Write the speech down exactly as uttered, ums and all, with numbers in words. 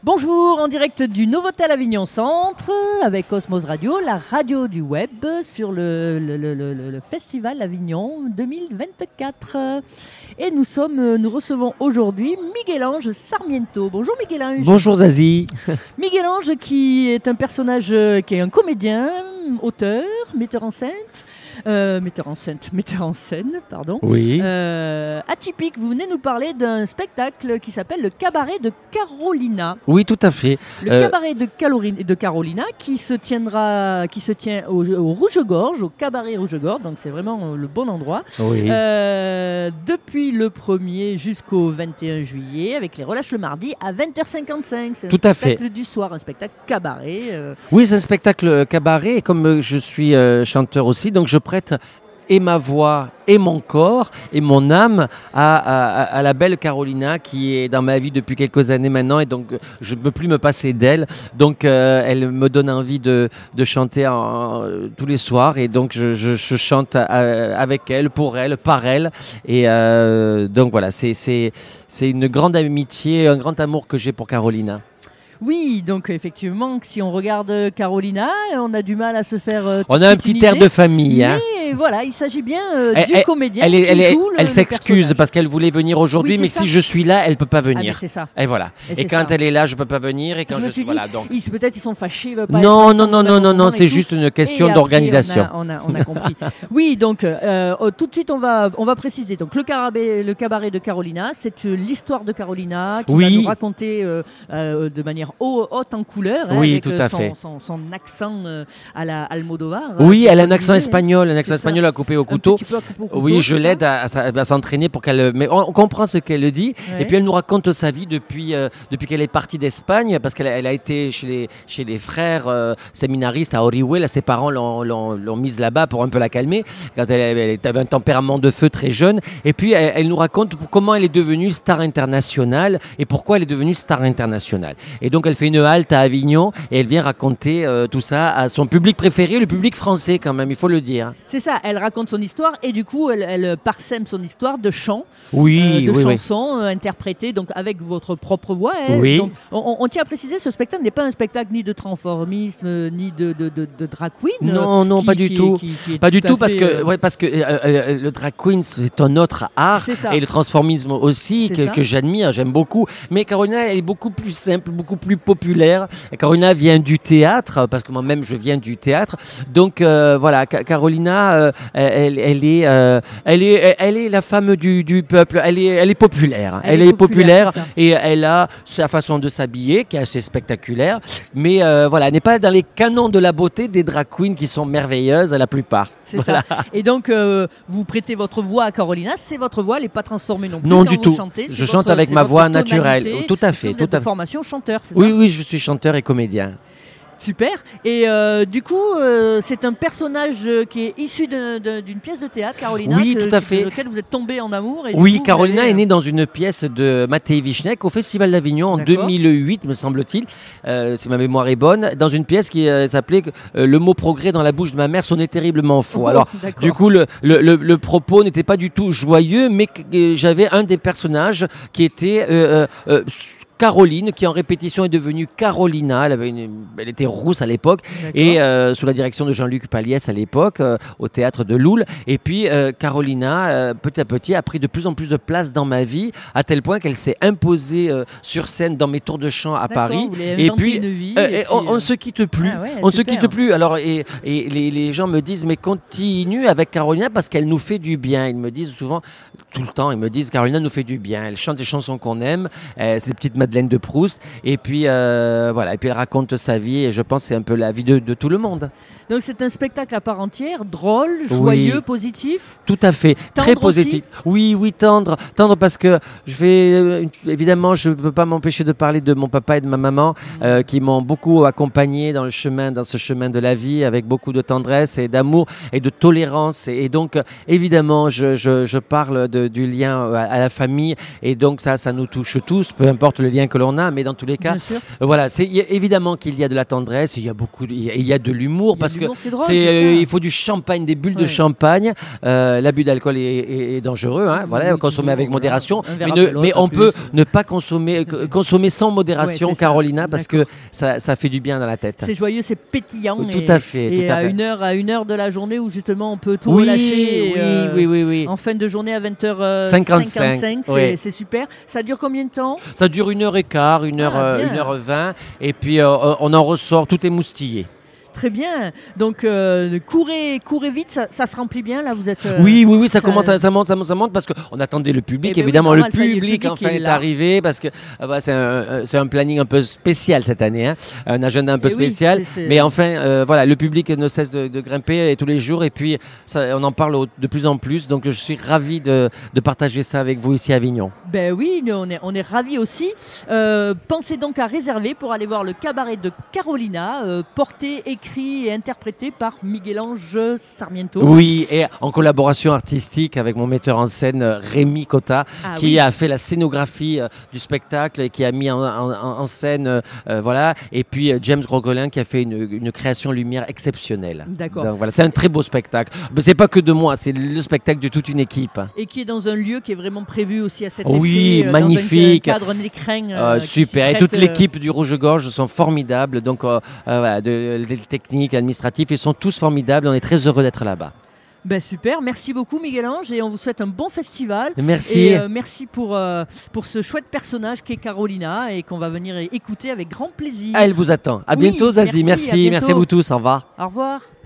Bonjour, en direct du Novotel Avignon Centre avec Cosmos Radio, la radio du web sur le, le, le, le, le Festival Avignon deux mille vingt-quatre. Et nous sommes, nous recevons aujourd'hui Miguel-Ange Sarmiento. Bonjour Miguel-Ange. Bonjour Zazie. Miguel-Ange qui est un personnage, qui est un comédien, auteur, metteur en scène. Euh, metteur en scène, metteur en scène, pardon. Oui. Euh, atypique, vous venez nous parler d'un spectacle qui s'appelle le Cabaret de Carolina. Oui, tout à fait. Le euh... Cabaret de, Calori- de Carolina qui se tiendra, qui se tient au, au Rouge-Gorge, au Cabaret Rouge-Gorge, donc c'est vraiment le bon endroit. Oui. Euh, depuis le premier jusqu'au vingt et un juillet, avec les relâches le mardi à vingt heures cinquante-cinq. C'est un tout à spectacle fait. du soir, un spectacle cabaret. Euh... Oui, c'est un spectacle cabaret, et comme je suis euh, chanteur aussi, donc je prête et ma voix et mon corps et mon âme à, à, à la belle Carolina qui est dans ma vie depuis quelques années maintenant, et donc je ne peux plus me passer d'elle. Donc euh, elle me donne envie de, de chanter en, en, tous les soirs, et donc je, je, je chante à, avec elle, pour elle, par elle. Et euh, donc voilà, c'est, c'est, c'est une grande amitié, un grand amour que j'ai pour Carolina. Oui, donc effectivement, si on regarde Carolina, on a du mal à se faire. Euh, on a un petit air de famille. Hein. Mais voilà, il s'agit bien euh, elle, du elle, comédien elle, qui elle, joue elle, le elle s'excuse personnage. parce qu'elle voulait venir aujourd'hui, oui, mais ça. Si je suis là, elle peut pas venir. Ah, c'est ça. Et voilà. Et, et quand ça. Elle est là, je peux pas venir. Et quand je, je, me suis suis dit, voilà, donc. Ils, peut-être ils sont fâchés. Ils veulent pas non, non, non, non, non, non, c'est juste une question et d'organisation. On a, on a, on a compris. Oui, donc euh, tout de suite on va, on va préciser. Donc le cabaret, le cabaret de Carolina, c'est euh, l'histoire de Carolina qui oui. va nous raconter euh, euh, de manière haute en couleur. Hein, oui, avec, tout euh, à son, fait. Son, son, son accent euh, à la Almodovar. Oui, elle a un accent espagnol, un accent espagnol à couper au couteau. Au couteau. Oui, je l'aide à, à, à s'entraîner pour qu'elle. Mais on, on comprend ce qu'elle dit. Ouais. Et puis elle nous raconte sa vie depuis, euh, depuis qu'elle est partie d'Espagne, parce qu'elle elle a été chez les, chez les frères euh, séminaristes à Orihuela. Ses parents l'ont, l'ont, l'ont mise là-bas pour un peu la calmer, quand elle, elle avait un tempérament de feu très jeune. Et puis elle, elle nous raconte comment elle est devenue star internationale et pourquoi elle est devenue star internationale. Et donc elle fait une halte à Avignon et elle vient raconter euh, tout ça à son public préféré, le public français quand même, il faut le dire. C'est ça, elle raconte son histoire et du coup elle, elle parsème son histoire de chants, oui, euh, de oui, chansons oui. Euh, interprétées donc avec votre propre voix. Hein. Oui. Donc, on, on tient à préciser, ce spectacle n'est pas un spectacle ni de transformisme euh, ni de, de, de, de drag queen. Non, non, qui, pas du qui, tout. Qui, qui, qui pas du tout, fait, parce que, euh... ouais, parce que euh, euh, le drag queen c'est un autre art, et le transformisme aussi que, que j'admire, j'aime beaucoup. Mais Carolina elle est beaucoup plus simple, beaucoup plus populaire. Carolina vient du théâtre, parce que moi-même je viens du théâtre. Donc euh, voilà, Carolina, euh, elle, elle, est, euh, elle, est, elle est la femme du, du peuple, elle est, elle est populaire. Elle, elle est populaire, populaire et elle a sa façon de s'habiller qui est assez spectaculaire. Mais euh, voilà, elle n'est pas dans les canons de la beauté des drag queens qui sont merveilleuses, la plupart. C'est voilà. ça. Et donc, euh, vous prêtez votre voix à Carolina, c'est votre voix, elle n'est pas transformée non plus. Non, quand du vous tout. Chantez, je chante votre, avec ma voix naturelle. Tout à fait. Vous tout êtes à de formation chanteur, c'est oui, ça? Oui, je suis chanteur et comédien. Super. Et euh, du coup, euh, c'est un personnage qui est issu de, de, d'une pièce de théâtre, Carolina. Oui, que, tout à fait. Avec laquelle vous êtes tombé en amour. Et oui, coup, Carolina avez... est née dans une pièce de Matej Vichnek au Festival d'Avignon en D'accord. deux mille huit, me semble-t-il, euh, si ma mémoire est bonne, dans une pièce qui euh, s'appelait euh, Le mot progrès dans la bouche de ma mère sonnait terriblement faux. Oh, Alors, d'accord. du coup, le, le, le, le propos n'était pas du tout joyeux, mais que, j'avais un des personnages qui était... Euh, euh, Caroline, qui en répétition est devenue Carolina. Elle, avait une, elle était rousse à l'époque, D'accord. et euh, sous la direction de Jean-Luc Paliès à l'époque, euh, au théâtre de Loul. Et puis euh, Carolina, euh, petit à petit, a pris de plus en plus de place dans ma vie, à tel point qu'elle s'est imposée euh, sur scène dans mes tours de chant à D'accord, Paris. Et puis, vie, euh, et puis on, on ne se quitte plus. Ah ouais, on ne se super. quitte plus. Alors, et, et les, les gens me disent, mais continue avec Carolina parce qu'elle nous fait du bien. Ils me disent souvent, tout le temps, ils me disent, Carolina nous fait du bien. Elle chante des chansons qu'on aime. Euh, c'est des petites Madeleine de Proust, et puis euh, voilà, et puis elle raconte sa vie, et je pense que c'est un peu la vie de, de tout le monde. Donc c'est un spectacle à part entière, drôle, joyeux, oui. positif. Tout à fait, tendre très positif. Aussi. Oui, oui, tendre, tendre parce que je vais évidemment, je ne peux pas m'empêcher de parler de mon papa et de ma maman mmh. euh, qui m'ont beaucoup accompagné dans le chemin, dans ce chemin de la vie, avec beaucoup de tendresse et d'amour et de tolérance. Et, et donc évidemment, je, je, je parle de, du lien à, à la famille, et donc ça, ça nous touche tous, peu importe le lien que l'on a, mais dans tous les cas, euh, voilà, c'est y a, évidemment qu'il y a de la tendresse, il y a beaucoup, il y, y a de l'humour parce que c'est drôle, c'est, euh, il faut du champagne, des bulles ouais. de champagne. Euh, l'abus d'alcool est, est, est dangereux, hein, voilà, oui, consommer avec modération, mais, ne, mais on peut ne pas consommer, consommer sans modération, ouais, Carolina, parce que ça, ça fait du bien dans la tête. C'est joyeux, c'est pétillant. Tout et, à fait. Et tout à, à fait. une heure, à une heure de la journée où justement on peut tout oui, relâcher. Oui, euh, oui, oui, oui. En fin de journée à vingt heures cinquante-cinq, c'est, oui. c'est super. Ça dure combien de temps? Ça dure une heure et quart, une heure, ah, une heure vingt, et puis euh, on en ressort tout émoustillé. Très bien. Donc, euh, courez, courez vite, ça, ça se remplit bien, là, vous êtes... Euh, oui, oui, oui, ça, ça commence, à, ça monte, ça monte, ça monte, parce qu'on attendait le public, ben évidemment, oui, normal, le, public, est, le public enfin est, est arrivé, parce que euh, voilà, c'est, un, c'est un planning un peu spécial cette année, hein, un agenda un peu et spécial, oui, c'est, c'est... mais enfin, euh, voilà, le public ne cesse de, de grimper tous les jours, et puis ça, on en parle au, de plus en plus, donc je suis ravi de, de partager ça avec vous ici à Avignon. Ben oui, on est, on est ravis aussi. Euh, pensez donc à réserver pour aller voir le cabaret de Carolina, euh, porté, écrit et interprété par Miguel-Ange Sarmiento. Oui, et en collaboration artistique avec mon metteur en scène Rémi Cotta, ah, qui oui. a fait la scénographie euh, du spectacle et qui a mis en, en, en scène, euh, voilà. Et puis euh, James Grogolin qui a fait une, une création lumière exceptionnelle. D'accord. Donc voilà, c'est un très beau spectacle. Mais c'est pas que de moi, c'est le spectacle de toute une équipe. Et qui est dans un lieu qui est vraiment prévu aussi à cet oh, effet. Oui, euh, magnifique. Dans un cadre d'écran. Euh, super. Et toute l'équipe du Rouge-Gorge sont formidables. Donc euh, euh, voilà, de, de techniques, administratifs, ils sont tous formidables. On est très heureux d'être là-bas. Ben super, merci beaucoup Miguel-Ange et on vous souhaite un bon festival. Merci. Et euh, merci pour, euh, pour ce chouette personnage qu'est Carolina et qu'on va venir écouter avec grand plaisir. Elle vous attend. À oui, bientôt Zazie, merci, merci, merci à vous tous, au revoir. Au revoir.